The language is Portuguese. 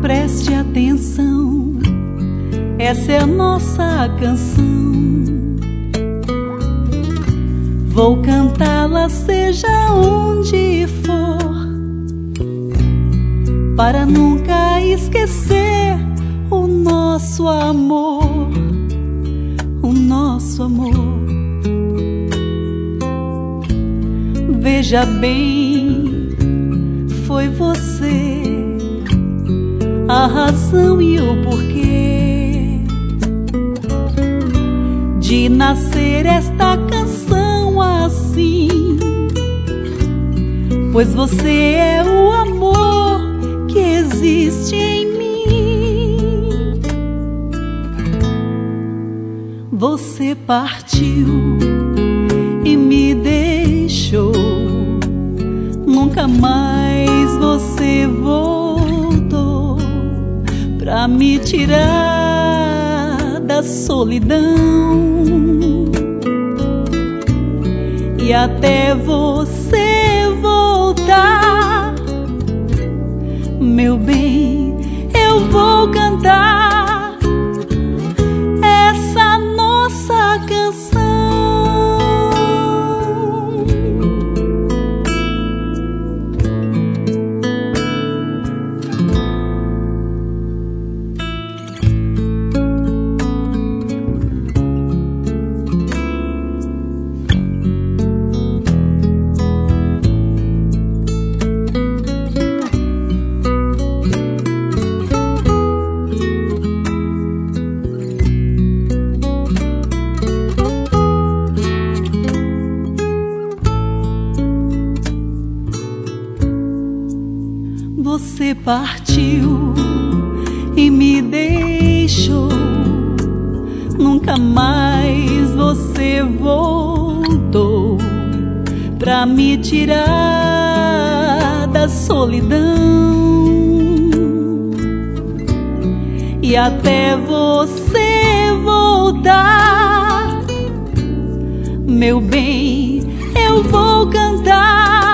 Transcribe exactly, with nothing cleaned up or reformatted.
Preste atenção, essa é a nossa canção. Vou cantá-la seja onde for, para nunca esquecer o nosso amor, o nosso amor. Veja bem, foi você a razão e o porquê de nascer esta canção assim, pois você é o amor que existe em mim. Você partiu e me deixou, nunca mais você voltou pra me tirar da solidão. E até você voltar, meu bem, eu vou cantar essa nossa canção. Você partiu e me deixou, nunca mais você voltou pra me tirar da solidão. E até você voltar, meu bem, eu vou cantar